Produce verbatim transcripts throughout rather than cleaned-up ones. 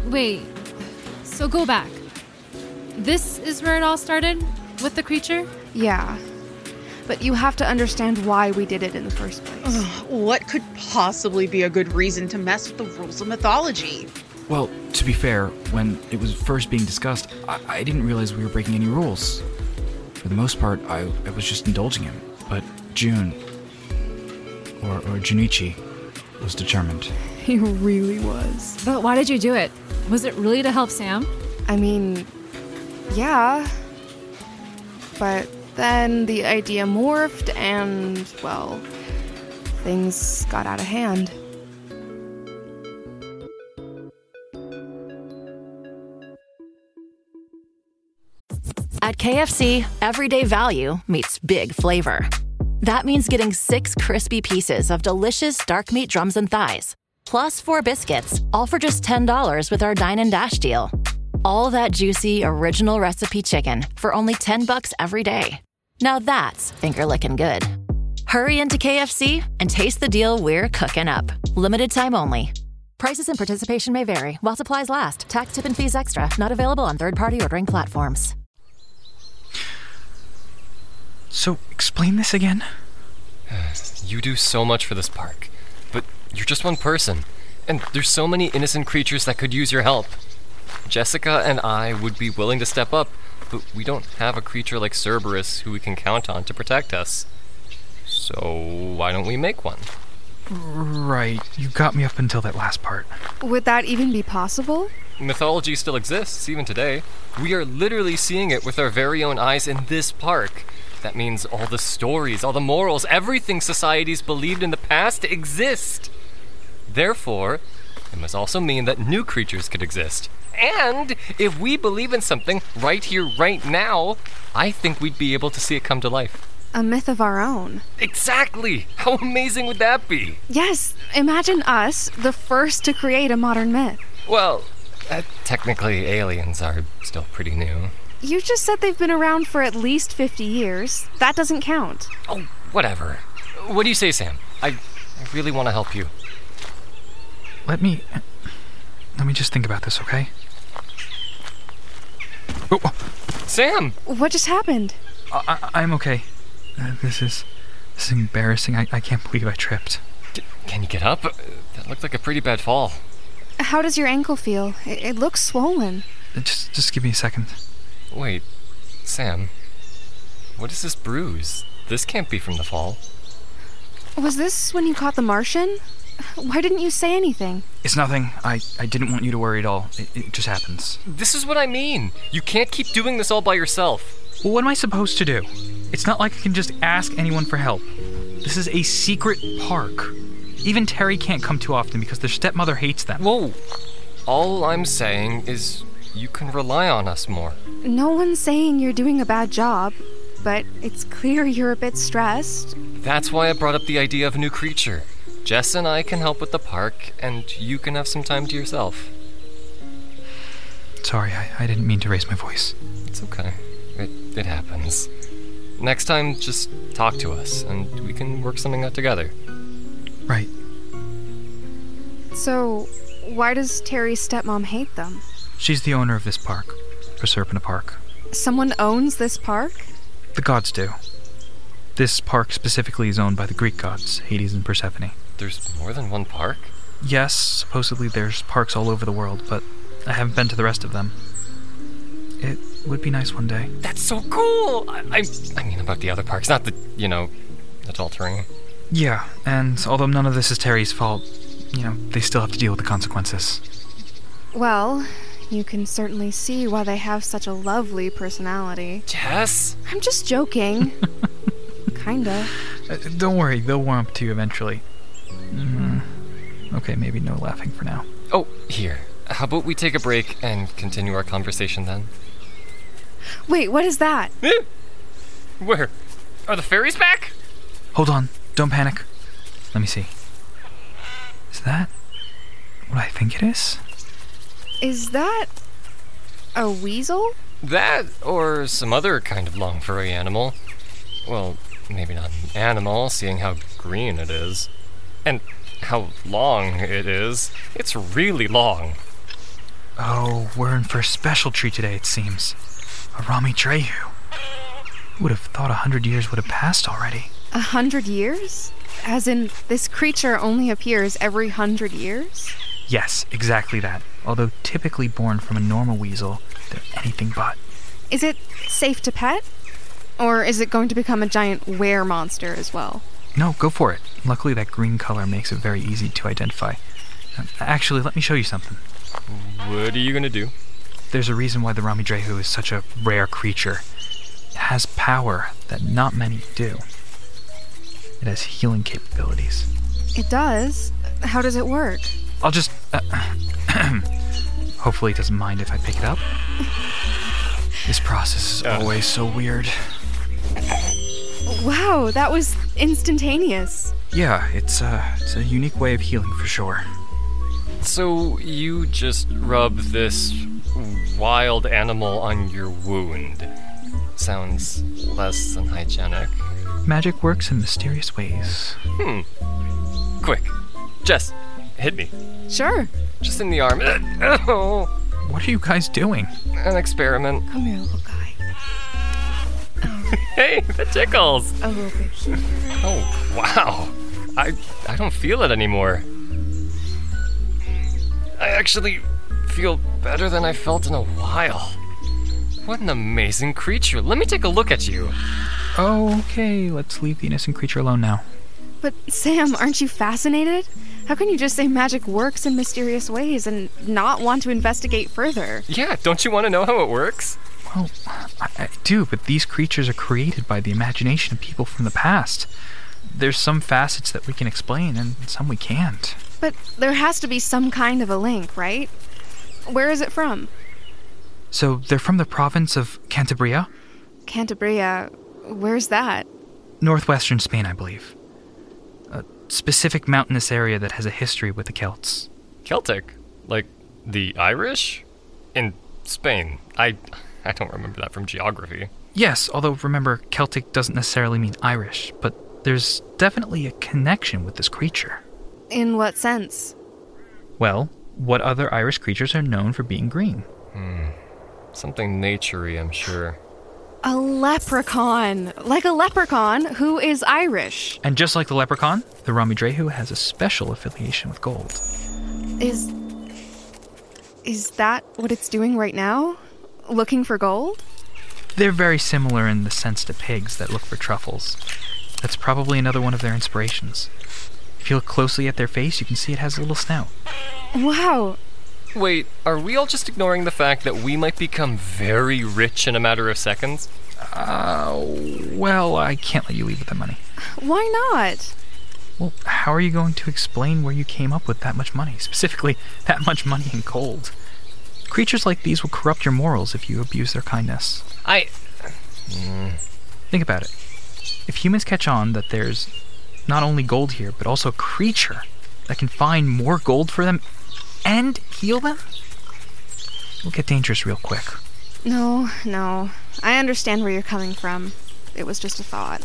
Wait, so go back. This is where it all started? With the creature? Yeah. But you have to understand why we did it in the first place. Ugh, what could possibly be a good reason to mess with the rules of mythology? Well, to be fair, when it was first being discussed, I, I didn't realize we were breaking any rules. For the most part, I, I was just indulging him. But June, or, or Junichi, was determined. He really was. But why did you do it? Was it really to help Sam? I mean, yeah. But then the idea morphed and, well, things got out of hand. At K F C, everyday value meets big flavor. That means getting six crispy pieces of delicious dark meat drums and thighs, plus four biscuits, all for just ten dollars with our Dine and Dash deal. All that juicy, original recipe chicken for only ten bucks every day. Now that's finger-licking good. Hurry into K F C and taste the deal we're cooking up. Limited time only. Prices and participation may vary while supplies last. Tax, tip, and fees extra. Not available on third-party ordering platforms. So, explain this again? You do so much for this park, but you're just one person, and there's so many innocent creatures that could use your help. Jessica and I would be willing to step up, but we don't have a creature like Cerberus who we can count on to protect us. So why don't we make one? Right, you got me up until that last part. Would that even be possible? Mythology still exists, even today. We are literally seeing it with our very own eyes in this park. That means all the stories, all the morals, everything societies believed in the past exist. Therefore, it must also mean that new creatures could exist. And if we believe in something right here, right now, I think we'd be able to see it come to life. A myth of our own. Exactly! How amazing would that be? Yes, imagine us, the first to create a modern myth. Well, uh, technically aliens are still pretty new. You just said they've been around for at least fifty years. That doesn't count. Oh, whatever. What do you say, Sam? I, I really want to help you. Let me... Let me just think about this, okay? Oh, oh. Sam! What just happened? I, I, I'm okay. Uh, this is... This is embarrassing. I, I can't believe I tripped. C- can you get up? Uh, that looked like a pretty bad fall. How does your ankle feel? It, it looks swollen. Uh, Just, just give me a second. Wait, Sam, what is this bruise? This can't be from the fall. Was this when you caught the Martian? Why didn't you say anything? It's nothing. I, I didn't want you to worry at all. It, it just happens. This is what I mean. You can't keep doing this all by yourself. Well, what am I supposed to do? It's not like I can just ask anyone for help. This is a secret park. Even Terry can't come too often because their stepmother hates them. Whoa. All I'm saying is you can rely on us more. No one's saying you're doing a bad job, but it's clear you're a bit stressed. That's why I brought up the idea of a new creature. Jess and I can help with the park, and you can have some time to yourself. Sorry, I, I didn't mean to raise my voice. It's okay. It, it happens. Next time, just talk to us, and we can work something out together. Right. So, why does Terry's stepmom hate them? She's the owner of this park, Proserpina Park. Someone owns this park? The gods do. This park specifically is owned by the Greek gods, Hades and Persephone. There's more than one park? Yes, supposedly there's parks all over the world, but I haven't been to the rest of them. It would be nice one day. That's so cool! I, I, I mean about the other parks, not the, you know, adultering. Yeah, and although none of this is Terry's fault, you know, they still have to deal with the consequences. Well, you can certainly see why they have such a lovely personality. Jess? I'm just joking. Kinda. Uh, don't worry, they'll warm up to you eventually. Mm, okay, maybe no laughing for now. Oh, here. How about we take a break and continue our conversation then? Wait, what is that? Eh? Where? Are the fairies back? Hold on, don't panic. Let me see. Is that what I think it is? Is that a weasel? That, or some other kind of long furry animal. Well, maybe not an animal, seeing how green it is. And how long it is. It's really long. Oh, we're in for a special treat today, it seems. A Rami Drehu. Who would have thought a hundred years would have passed already? A hundred years? As in, this creature only appears every hundred years? Yes, exactly that. Although typically born from a normal weasel, they're anything but. Is it safe to pet? Or is it going to become a giant were monster as well? No, go for it. Luckily, that green color makes it very easy to identify. Uh, Actually, let me show you something. What are you gonna do? There's a reason why the Rami Drehu is such a rare creature. It has power that not many do. It has healing capabilities. It does? How does it work? I'll just... Uh, hopefully it doesn't mind if I pick it up. This process is Uh. always so weird. Wow, that was instantaneous. Yeah, it's, uh, it's a unique way of healing for sure. So you just rub this wild animal on your wound. Sounds less than hygienic. Magic works in mysterious ways. Hmm. Quick. Jess, hit me. Sure. Just in the arm. Oh, What are you guys doing? an experiment. Come here, little guy. Hey, that tickles. A little bit here. Oh, wow. I I don't feel it anymore. I actually feel better than I felt in a while. What an amazing creature. Let me take a look at you. Okay, let's leave the innocent creature alone now. But Sam, aren't you fascinated? How can you just say magic works in mysterious ways and not want to investigate further? Yeah, don't you want to know how it works? Well, I, I do, but these creatures are created by the imagination of people from the past. There's some facets that we can explain, and some we can't. But there has to be some kind of a link, right? Where is it from? So, they're from the province of Cantabria? Cantabria. Where's that? Northwestern Spain, I believe. A specific mountainous area that has a history with the Celts. Celtic? Like the Irish? In Spain. I I don't remember that from geography. Yes, although remember, Celtic doesn't necessarily mean Irish, but there's definitely a connection with this creature. In what sense? Well, what other Irish creatures are known for being green? Something naturey, I'm sure. A leprechaun. Like a leprechaun who is Irish. And just like the leprechaun, the Rami Drehu has a special affiliation with gold. Is... Is that what it's doing right now? Looking for gold? They're very similar in the sense to pigs that look for truffles. That's probably another one of their inspirations. If you look closely at their face, you can see it has a little snout. Wow. Wait, are we all just ignoring the fact that we might become very rich in a matter of seconds? Uh, well, I can't let you leave with the money. Why not? Well, how are you going to explain where you came up with that much money? Specifically, that much money in gold. Creatures like these will corrupt your morals if you abuse their kindness. I... Think about it. If humans catch on that there's not only gold here, but also a creature that can find more gold for them and heal them, it'll get dangerous real quick. No, no. I understand where you're coming from. It was just a thought.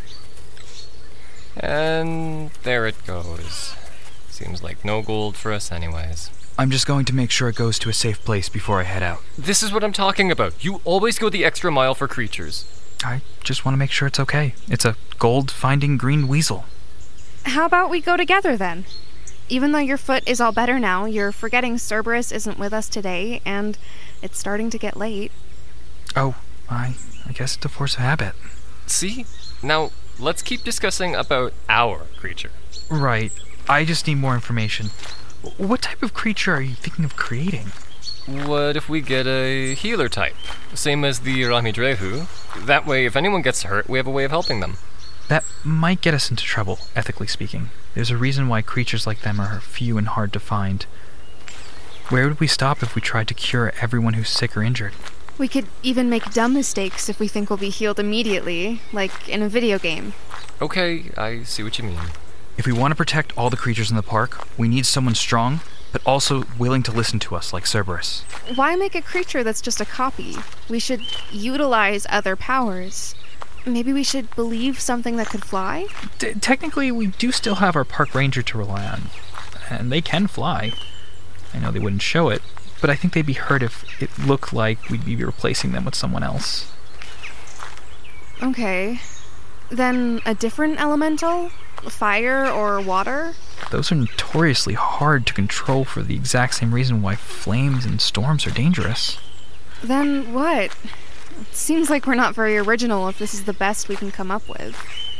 And there it goes. Seems like no gold for us anyways. I'm just going to make sure it goes to a safe place before I head out. This is what I'm talking about. You always go the extra mile for creatures. I just want to make sure it's okay. It's a gold-finding green weasel. How about we go together then? Even though your foot is all better now, you're forgetting Cerberus isn't with us today, and it's starting to get late. Oh, I, I guess it's a force of habit. See? Now, let's keep discussing about our creature. Right. I just need more information. What type of creature are you thinking of creating? What if we get a healer type? Same as the Rami Drehu. That way, if anyone gets hurt, we have a way of helping them. That might get us into trouble, ethically speaking. There's a reason why creatures like them are few and hard to find. Where would we stop if we tried to cure everyone who's sick or injured? We could even make dumb mistakes if we think we'll be healed immediately, like in a video game. Okay, I see what you mean. If we want to protect all the creatures in the park, we need someone strong, but also willing to listen to us, like Cerberus. Why make a creature that's just a copy? We should utilize other powers. Maybe we should believe something that could fly? T- technically, we do still have our park ranger to rely on, and they can fly. I know they wouldn't show it, but I think they'd be hurt if it looked like we'd be replacing them with someone else. Okay. Then a different elemental? Fire or water? Those are notoriously hard to control for the exact same reason why flames and storms are dangerous. Then what? It seems like we're not very original if this is the best we can come up with.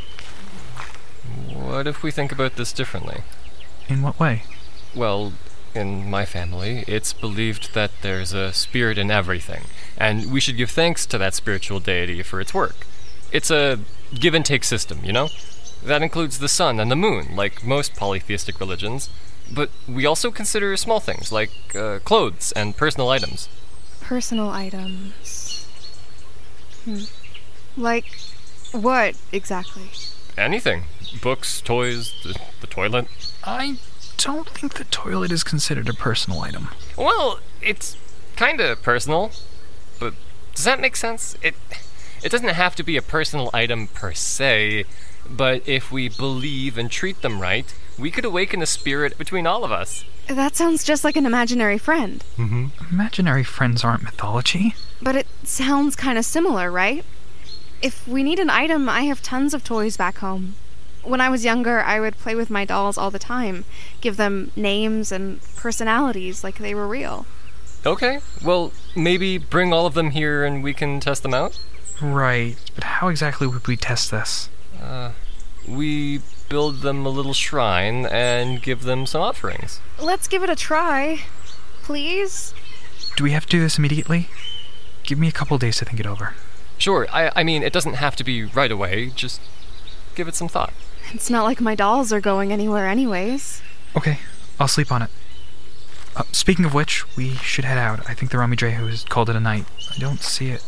What if we think about this differently? In what way? Well, in my family, it's believed that there's a spirit in everything, and we should give thanks to that spiritual deity for its work. It's a give-and-take system, you know? That includes the sun and the moon, like most polytheistic religions, but we also consider small things, like uh, clothes and personal items. Personal items. Hmm. Like what, exactly? Anything. Books, toys, the, the toilet. I don't think the toilet is considered a personal item. Well, it's kinda personal, but does that make sense? It it doesn't have to be a personal item per se, but if we believe and treat them right, we could awaken a spirit between all of us. That sounds just like an imaginary friend. Mm-hmm. Imaginary friends aren't mythology. But it sounds kind of similar, right? If we need an item, I have tons of toys back home. When I was younger, I would play with my dolls all the time, give them names and personalities like they were real. Okay, well, maybe bring all of them here and we can test them out? Right, but how exactly would we test this? Uh, we build them a little shrine and give them some offerings. Let's give it a try. Please? Do we have to do this immediately? Give me a couple days to think it over. Sure, I, I mean, it doesn't have to be right away, just give it some thought. It's not like my dolls are going anywhere anyways. Okay, I'll sleep on it. Uh, speaking of which, we should head out. I think the Rami Drehu has called it a night. I don't see it.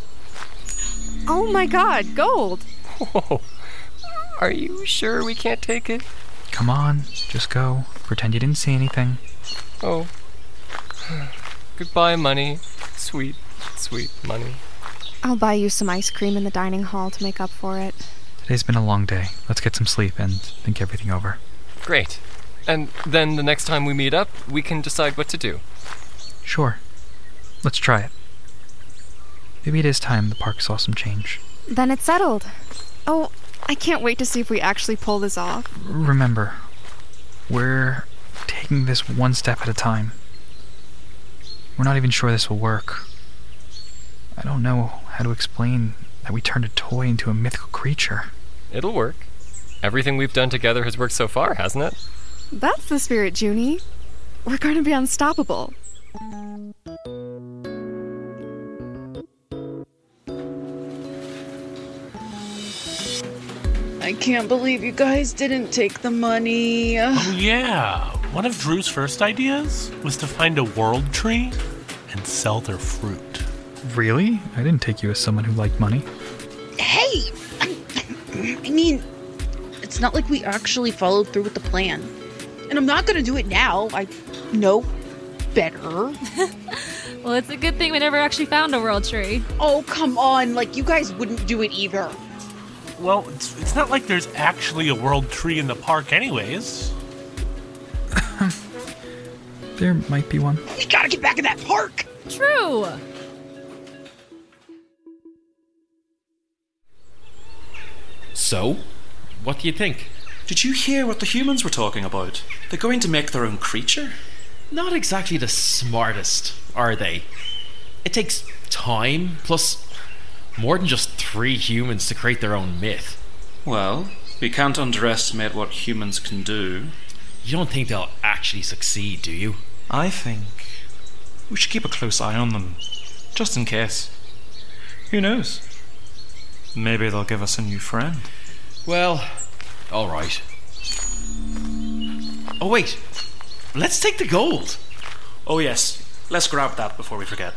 Oh my god, gold! Whoa. Are you sure we can't take it? Come on, just go. Pretend you didn't see anything. Oh. Goodbye, money. Sweet, sweet money. I'll buy you some ice cream in the dining hall to make up for it. Today's been a long day. Let's get some sleep and think everything over. Great. And then the next time we meet up, we can decide what to do. Sure. Let's try it. Maybe it is time the park saw some change. Then it's settled. Oh, I can't wait to see if we actually pull this off. Remember, we're taking this one step at a time. We're not even sure this will work. I don't know how to explain that we turned a toy into a mythical creature. It'll work. Everything we've done together has worked so far, hasn't it? That's the spirit, Junie. We're going to be unstoppable. I can't believe you guys didn't take the money. Oh yeah, one of Drew's first ideas was to find a world tree and sell their fruit. Really? I didn't take you as someone who liked money. Hey! I mean, it's not like we actually followed through with the plan. And I'm not gonna do it now. I know better. Well, it's a good thing we never actually found a world tree. Oh, come on. Like, you guys wouldn't do it either. Well, it's, it's not like there's actually a world tree in the park anyways. There might be one. We gotta get back in that park! True! So, what do you think? Did you hear what the humans were talking about? They're going to make their own creature? Not exactly the smartest, are they? It takes time, plus more than just three humans to create their own myth. Well, we can't underestimate what humans can do. You don't think they'll actually succeed, do you? I think we should keep a close eye on them, just in case. Who knows? Maybe they'll give us a new friend. Well, alright. Oh wait, let's take the gold! Oh yes, let's grab that before we forget.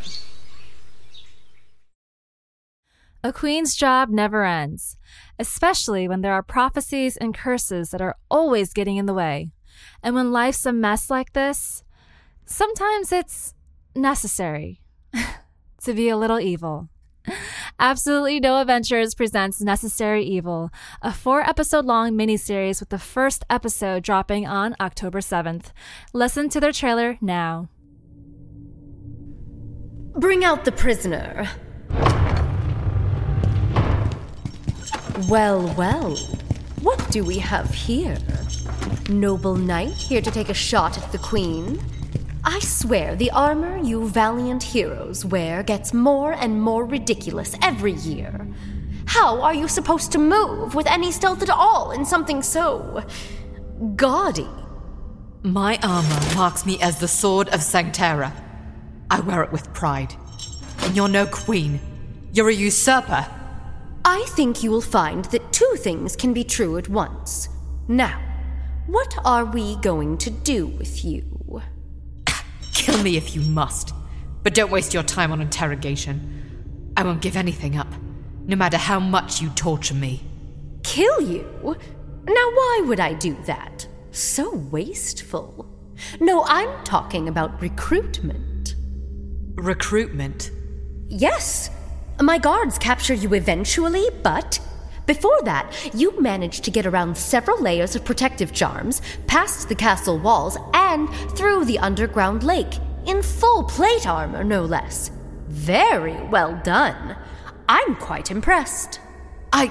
A queen's job never ends, especially when there are prophecies and curses that are always getting in the way. And when life's a mess like this, sometimes it's necessary to be a little evil. Absolutely No Adventures presents Necessary Evil, a four-episode-long miniseries with the first episode dropping on October seventh. Listen to their trailer now. Bring out the prisoner. Well, well. What do we have here? Noble knight here to take a shot at the queen? I swear the armor you valiant heroes wear gets more and more ridiculous every year. How are you supposed to move with any stealth at all in something so gaudy? My armor marks me as the Sword of Sanctera. I wear it with pride. And you're no queen. You're a usurper. I think you will find that two things can be true at once. Now, what are we going to do with you? Kill me if you must, but don't waste your time on interrogation. I won't give anything up, no matter how much you torture me. Kill you? Now why would I do that? So wasteful. No, I'm talking about recruitment. Recruitment? Yes. My guards capture you eventually, but before that, you managed to get around several layers of protective charms, past the castle walls, and through the underground lake, in full plate armor, no less. Very well done. I'm quite impressed. I...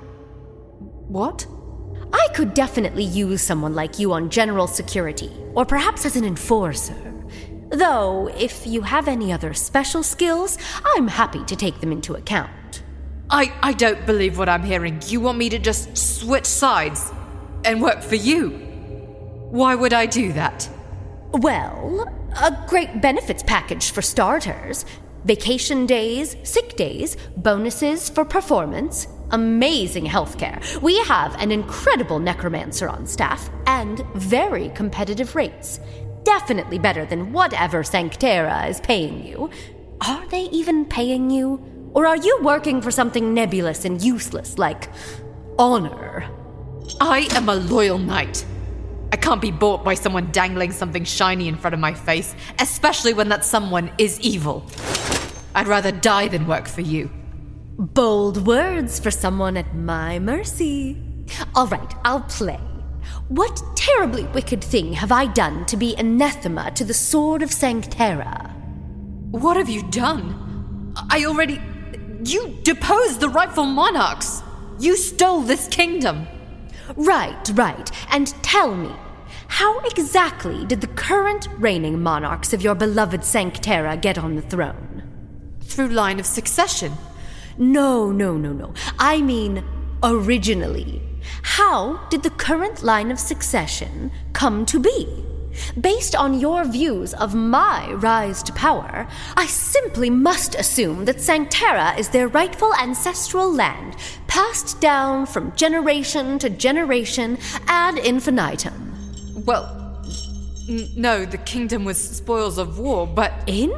What? I could definitely use someone like you on general security, or perhaps as an enforcer. Though, if you have any other special skills, I'm happy to take them into account. I, I don't believe what I'm hearing. You want me to just switch sides and work for you? Why would I do that? Well, a great benefits package for starters. Vacation days, sick days, bonuses for performance, amazing healthcare. We have an incredible necromancer on staff, and very competitive rates. Definitely better than whatever Sanctera is paying you. Are they even paying you? Or are you working for something nebulous and useless, like honor? I am a loyal knight. I can't be bought by someone dangling something shiny in front of my face, especially when that someone is evil. I'd rather die than work for you. Bold words for someone at my mercy. All right, I'll play. What terribly wicked thing have I done to be anathema to the Sword of Sanctera? What have you done? I already... You deposed the rightful monarchs. You stole this kingdom. Right, right. And tell me, how exactly did the current reigning monarchs of your beloved Sanctera get on the throne? Through line of succession. No, no, no, no. I mean, originally. How did the current line of succession come to be? Based on your views of my rise to power, I simply must assume that Sanctera is their rightful ancestral land, passed down from generation to generation ad infinitum. Well, n- no, the kingdom was spoils of war, but...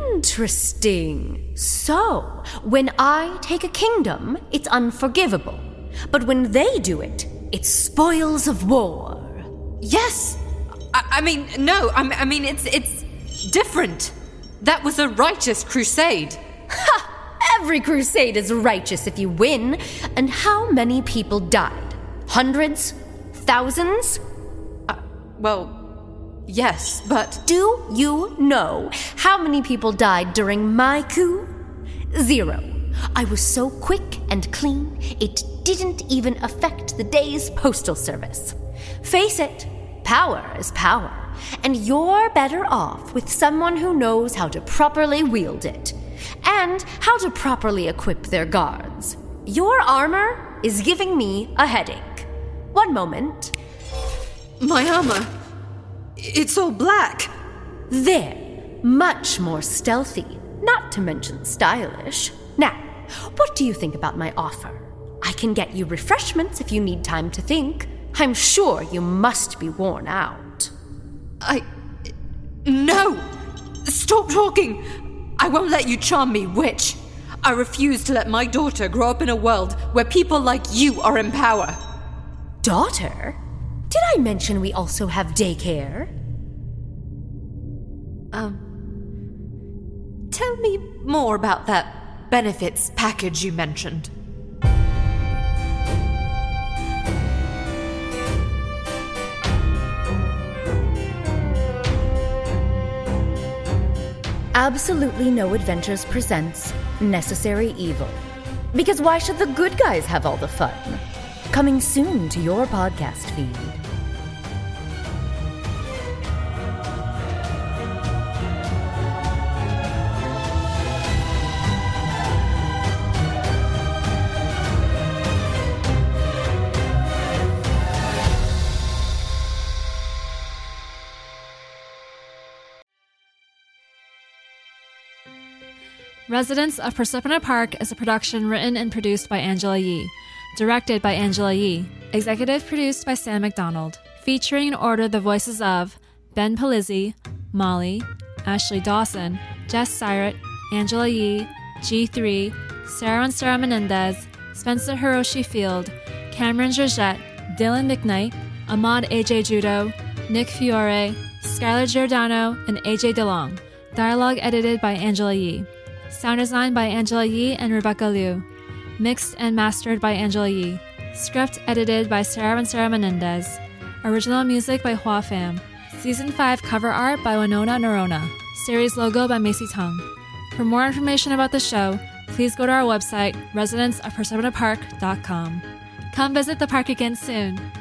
Interesting. So, when I take a kingdom, it's unforgivable. But when they do it, it's spoils of war. Yes! I, I mean, no, I, I mean, it's it's different. That was a righteous crusade. Ha! Every crusade is righteous if you win. And how many people died? Hundreds? Thousands? Uh, well, yes, but... Do you know how many people died during my coup? Zero. I was so quick and clean, it didn't even affect the day's postal service. Face it, power is power, and you're better off with someone who knows how to properly wield it, and how to properly equip their guards. Your armor is giving me a headache. One moment. My armor? It's all black. There. Much more stealthy, not to mention stylish. Now, what do you think about my offer? I can get you refreshments if you need time to think. I'm sure you must be worn out. I... No! Stop talking! I won't let you charm me, witch. I refuse to let my daughter grow up in a world where people like you are in power. Daughter? Did I mention we also have daycare? Um... Tell me more about that benefits package you mentioned. Absolutely No Adventures presents Necessary Evil. Because why should the good guys have all the fun? Coming soon to your podcast feed. Residents of Persephone Park is a production written and produced by Angela Yee, directed by Angela Yee, executive produced by Sam McDonald, featuring in order the voices of Ben Palizzi, Molly, Ashley Dawson, Jess Syrett, Angela Yee, G three, Sarah and Sarah Menendez, Spencer Hiroshi Field, Cameron Georgette, Dylan McKnight, Ahmad A J Judo, Nick Fiore, Skylar Giordano, and A J DeLong. Dialogue edited by Angela Yee. Sound design by Angela Yee and Rebecca Liu. Mixed and mastered by Angela Yee. Script edited by Sarah and Sarah Menendez. Original music by Hua Pham. Season five cover art by Winona Norona. Series logo by Macy Tung. For more information about the show, please go to our website, residents of persephone park dot com. Come visit the park again soon.